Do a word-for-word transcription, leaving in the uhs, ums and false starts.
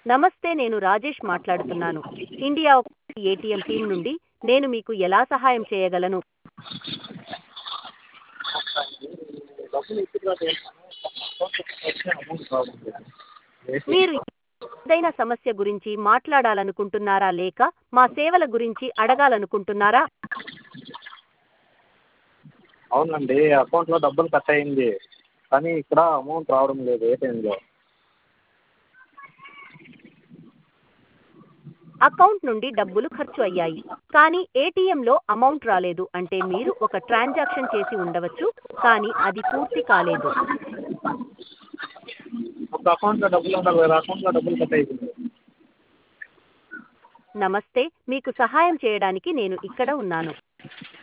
నమస్తే, నేను రాజేష్ మాట్లాడుతున్నాను. ఇండియా ఏటీఎం టీం నుండి. నేను మీకు ఎలా సహాయం చేయగలను? డబ్బులు విత్‌డ్రా చేశాను. అకౌంట్‌లోకి అమౌంట్ రావట్లేదు. మీరు ఏటీఎంలో ఏదైనా సమస్య గురించి మాట్లాడాలనుకుంటున్నారా లేక మా సేవల గురించి అడగాలనుకుంటున్నారా? అవునండి. అకౌంట్‌లో డబ్బులు కట్ అయింది. కానీ ఇక్కడ అమౌంట్ రావడం లేదు ఏటీఎంలో. అకౌంట్ నుండి డబ్బులు ఖర్చు అయ్యాయి, కానీ ఏటీఎంలో అమౌంట్ రాలేదు. అంటే మీరు ఒక ట్రాన్సాక్షన్ చేసి ఉండవచ్చు, కానీ అది పూర్తి కాలేదు. ఒక అకౌంట్‌లో డబ్బులు ఉండాలి. వేరే అకౌంట్‌లో డబ్బులు కట్ అయిపోయింది. నమస్తే, మీకు సహాయం చేయడానికి నేను ఇక్కడ ఉన్నాను.